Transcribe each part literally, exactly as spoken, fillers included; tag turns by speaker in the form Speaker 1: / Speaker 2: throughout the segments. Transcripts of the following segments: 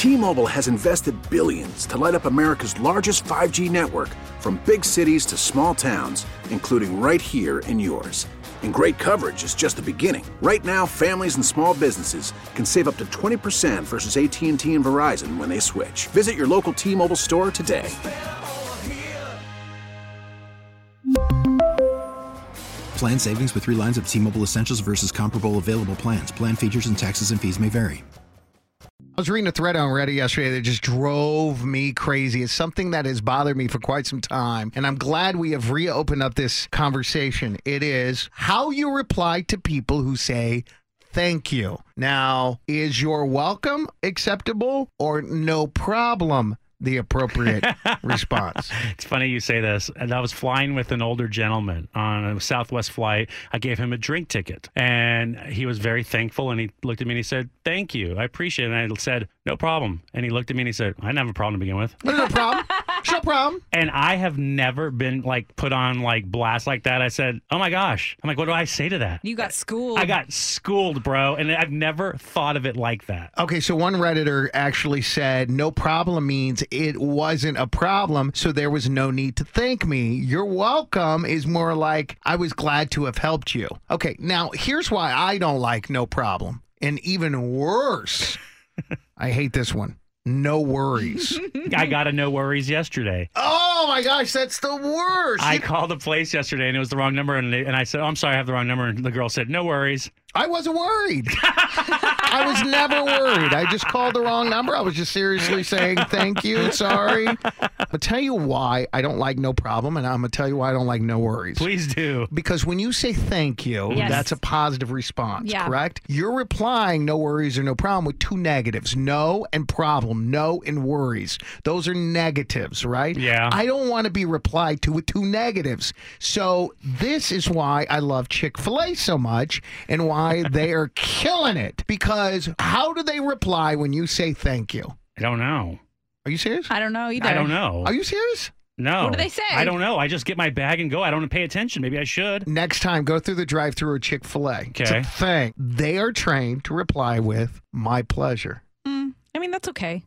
Speaker 1: T-Mobile has invested billions to light up America's largest five G network, from big cities to small towns, including right here in yours. And great coverage is just the beginning. Right now, families and small businesses can save up to twenty percent versus A T and T and Verizon when they switch. Visit your local T-Mobile store today.
Speaker 2: Plan savings with three lines of T-Mobile Essentials versus comparable available plans. Plan features and taxes and fees may vary.
Speaker 3: I was reading a thread on Reddit yesterday that just drove me crazy. It's something that has bothered me for quite some time, and I'm glad we have reopened up this conversation. It is how you reply to people who say thank you. Now, is your welcome acceptable or no problem the appropriate response?
Speaker 4: It's funny you say this. And I was flying with an older gentleman on a Southwest flight. I gave him a drink ticket, and he was very thankful. And he looked at me and he said, "Thank you. I appreciate it." And I said, "No problem." And he looked at me and he said, "I didn't have a problem to begin with."
Speaker 3: No problem. No problem.
Speaker 4: And I have never been like put on like blast like that. I said, "Oh my gosh." I'm like, what do I say to that?
Speaker 5: You got schooled.
Speaker 4: I got schooled, bro. And I've never thought of it like that.
Speaker 3: Okay, so one Redditor actually said, no problem means it wasn't a problem, so there was no need to thank me. You're welcome is more like, I was glad to have helped you. Okay, now here's why I don't like no problem. And even worse, I hate this one. No worries.
Speaker 4: I got a no worries yesterday.
Speaker 3: Oh my gosh, that's the worst.
Speaker 4: I
Speaker 3: You-
Speaker 4: called the place yesterday and it was the wrong number. And, they, and I said, "Oh, I'm sorry, I have the wrong number." And the girl said, "No worries."
Speaker 3: I wasn't worried. I was never worried. I just called the wrong number. I was just seriously saying thank you, sorry. I'll tell you why I don't like no problem, and I'm going to tell you why I don't like no worries.
Speaker 4: Please do.
Speaker 3: Because when you say thank you,
Speaker 5: Yes.
Speaker 3: that's a positive response,
Speaker 5: Yeah.
Speaker 3: correct? You're replying no worries or no problem with two negatives, no and problem, no and worries. Those are negatives, right?
Speaker 4: Yeah.
Speaker 3: I don't want to be replied to with two negatives. So this is why I love Chick-fil-A so much and why they are killing it. Because how do they reply when you say thank you?
Speaker 4: I don't know.
Speaker 3: Are you serious?
Speaker 5: I don't know either.
Speaker 4: I don't know.
Speaker 3: Are you serious?
Speaker 4: No.
Speaker 5: What do they say?
Speaker 4: I don't know. I just get my bag and go. I don't pay attention. Maybe I should.
Speaker 3: Next time, go through the drive-thru at Chick-fil-A. It's a
Speaker 4: Okay.
Speaker 3: thing. They are trained to reply with my pleasure.
Speaker 5: Mm, I mean, that's okay.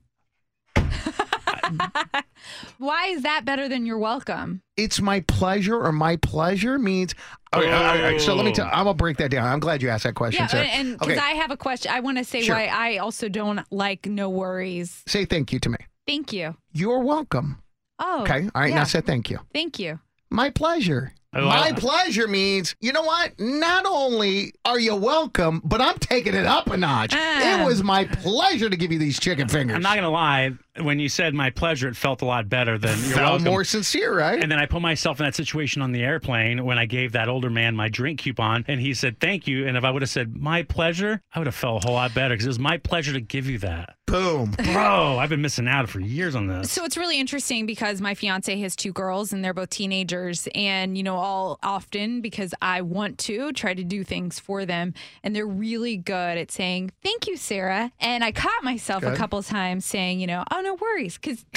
Speaker 5: Why is that better than you're welcome?
Speaker 3: It's my pleasure, or my pleasure means. Okay, all right, all right, so let me tell. I'm gonna break that down. I'm glad you asked that question.
Speaker 5: Yeah,
Speaker 3: Sarah.
Speaker 5: and because
Speaker 3: okay,
Speaker 5: I have a question, I want to say
Speaker 3: Sure.
Speaker 5: why I also don't like no worries.
Speaker 3: say thank you to me.
Speaker 5: Thank you.
Speaker 3: You're welcome.
Speaker 5: Oh.
Speaker 3: Okay, all right.
Speaker 5: yeah.
Speaker 3: Now say thank you.
Speaker 5: Thank you.
Speaker 3: My pleasure.
Speaker 4: Oh,
Speaker 3: My
Speaker 4: I-
Speaker 3: pleasure means, you know what? Not only are you welcome, but I'm taking it up a notch.
Speaker 5: Ah.
Speaker 3: It was my pleasure to give you these chicken fingers.
Speaker 4: I'm not going to lie. When you said my pleasure, it felt a lot better than you're
Speaker 3: Felt
Speaker 4: welcome.
Speaker 3: more sincere, right?
Speaker 4: And then I put myself in that situation on the airplane when I gave that older man my drink coupon, and he said, "Thank you." And if I would have said, "My pleasure," I would have felt a whole lot better because it was my pleasure to give you that.
Speaker 3: Boom.
Speaker 4: Bro, I've been missing out for years on this.
Speaker 5: So it's really interesting because my fiance has two girls and they're both teenagers. And, you know, all often because I want to try to do things for them. And they're really good at saying, "Thank you, Sarah." And I caught myself
Speaker 3: Good.
Speaker 5: a couple of times saying, you know, "Oh, no worries." Because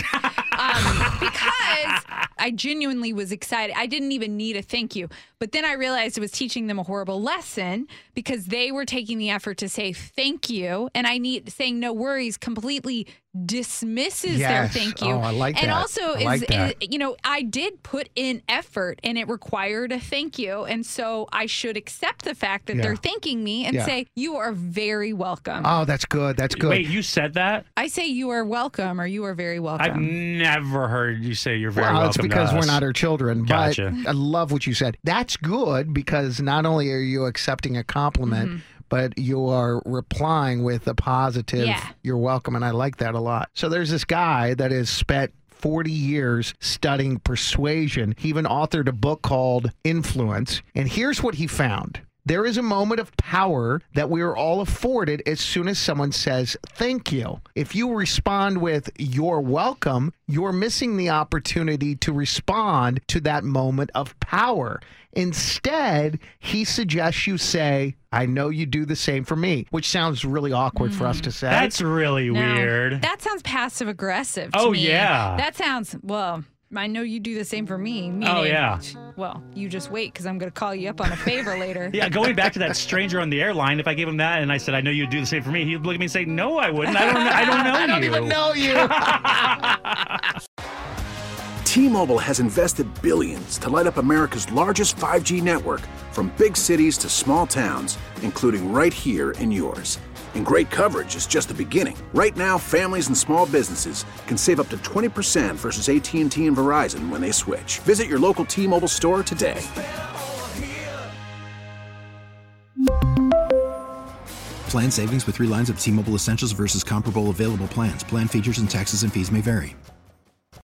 Speaker 5: um, because I genuinely was excited. I didn't even need a thank you. But then I realized it was teaching them a horrible lesson because they were taking the effort to say thank you. And I need saying no worries completely dismisses their
Speaker 3: Yes.
Speaker 5: thank you.
Speaker 3: Oh, I like
Speaker 5: and
Speaker 3: that.
Speaker 5: also
Speaker 3: I
Speaker 5: is,
Speaker 3: like that.
Speaker 5: is, you know, I did put in effort and it required a thank you. And so I should accept the fact that
Speaker 3: Yeah.
Speaker 5: they're thanking me and
Speaker 3: Yeah.
Speaker 5: say, "You are very welcome."
Speaker 3: Oh, that's good. That's good.
Speaker 4: Wait, you said that?
Speaker 5: I say you are welcome or you are very welcome.
Speaker 4: I've never heard you say you're very
Speaker 3: well,
Speaker 4: welcome
Speaker 3: it's because
Speaker 4: to
Speaker 3: we're
Speaker 4: us.
Speaker 3: not her children.
Speaker 4: Gotcha.
Speaker 3: But I love what you said. That's good because not only are you accepting a compliment,
Speaker 5: Mm-hmm.
Speaker 3: but you are replying with a positive,
Speaker 5: Yeah.
Speaker 3: "You're welcome." And I like that a lot. So there's this guy that has spent forty years studying persuasion. He even authored a book called Influence. And here's what he found. There is a moment of power that we are all afforded as soon as someone says thank you. If you respond with "you're welcome," you're missing the opportunity to respond to that moment of power. Instead, he suggests you say, "I know you do the same for me," which sounds really awkward for us to say.
Speaker 4: That's really
Speaker 5: No,
Speaker 4: weird.
Speaker 5: That sounds passive aggressive to
Speaker 4: Oh,
Speaker 5: me.
Speaker 4: yeah.
Speaker 5: That sounds, well, I know you do the same for me.
Speaker 4: Oh,
Speaker 5: meaning,
Speaker 4: yeah.
Speaker 5: Well, you just wait because I'm going to call you up on a favor later.
Speaker 4: Yeah, going back to that stranger on the airline, if I gave him that and I said, I know you'd do the same for me, he'd look at me and say, no, I wouldn't. I don't, I don't know
Speaker 3: I don't
Speaker 4: you.
Speaker 3: even know you.
Speaker 1: T-Mobile has invested billions to light up America's largest five G network, from big cities to small towns, including right here in yours. And great coverage is just the beginning. Right now, families and small businesses can save up to twenty percent versus A T and T and Verizon when they switch. Visit your local T-Mobile store today.
Speaker 2: Plan savings with three lines of T-Mobile Essentials versus comparable available plans. Plan features and taxes and fees may vary.